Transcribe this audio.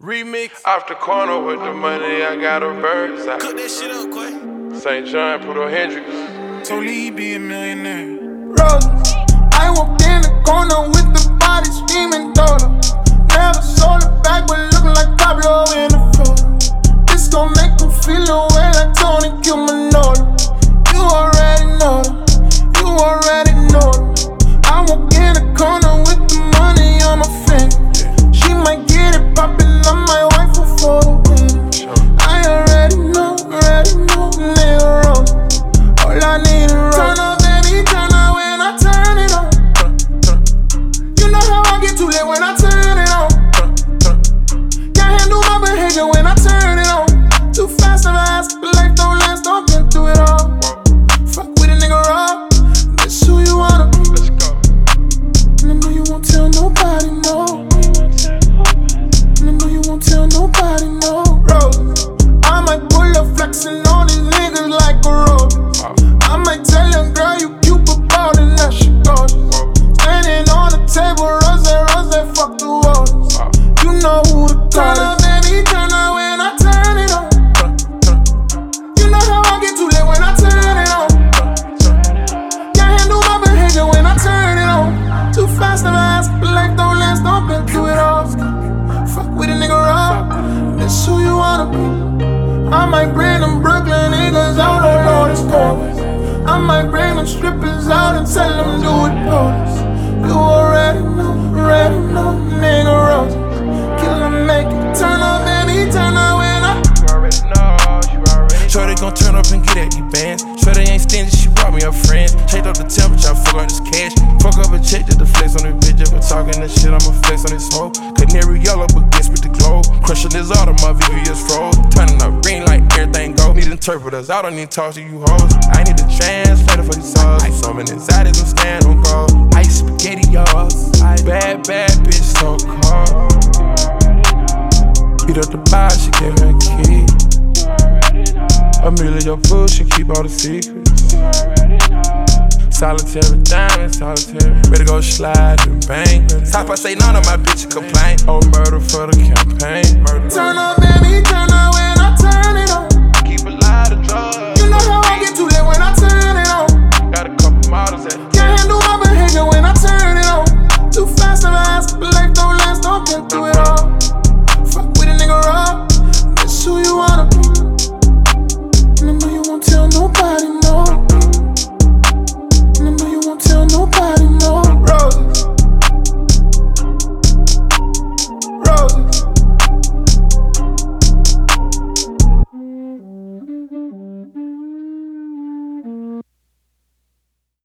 Remix. Off the corner with the money, I got a bird's eye. Cook that shit up, Quay. St. John, Pudo Hendrix. Told he be a millionaire. Rose, I walked in the corner with the body screaming daughter. Never sold it back, but looking like Pablo in the photo. This gon' make them feel away like Tony Cumanolo. You already know them, you already know them. I walk in the corner with the money on my finger. She might get it poppin', I might wife her for the win. I already know, nigga Rose. All I need is Rose. Turn up, baby, turn up when I turn it on. You know how I get too late when I turn it on. Can't handle my behavior when I turn it on. Too fast, never ask, but life don't last, I've been through it all. Fuck with a nigga raw, that's who you wanna be. Let's go. And I know you won't tell nobody, no. And I know you won't tell nobody, no. Rose, I might pull up flexing on these niggas like a road. I might tell your girl you cute, but ballin' that shit gorgeous. Standing on the table, rose, fuck the walls. You know who to call. Turn up, baby, turn up when I turn it on. You know how I get too late when I turn it on. Can't handle my behavior when I turn it on. Too fast, never ask, but life don't last, I've been through it all. Fuck with a nigga raw, that's who you wanna be. I might bring them Brooklyn niggas out on all this chorus. I might bring them strippers out and tell them do it pose. You already know, nigga Rose. Kill 'em, make it turn up, baby, turn up when I. You already know. Shorty gon' turn up and get at these bands. Shorty ain't stingy, she brought me her friends. Changed up the temperature, I fuck up this cash. Fuck up a check just to flex on this bitch. If we're talking this shit, I'ma flex on this hoe. Canary yellow, but guess with the glow. Crushing this auto, my VVS froze. Turning up green like everything go. Need interpreters, I don't need to talk to you hoes. I need a translator for these songs. Ice on inside is I'm stand on gold. Ice spaghetti, y'all. Bad bitch, so cold. Beat up the bar, she gave me a key. Amelia, your food, she keep all the secrets. Solitary diamond, solitary. Ready to go slide and bang. Top I say none of my bitches complain. Oh, murder for the count.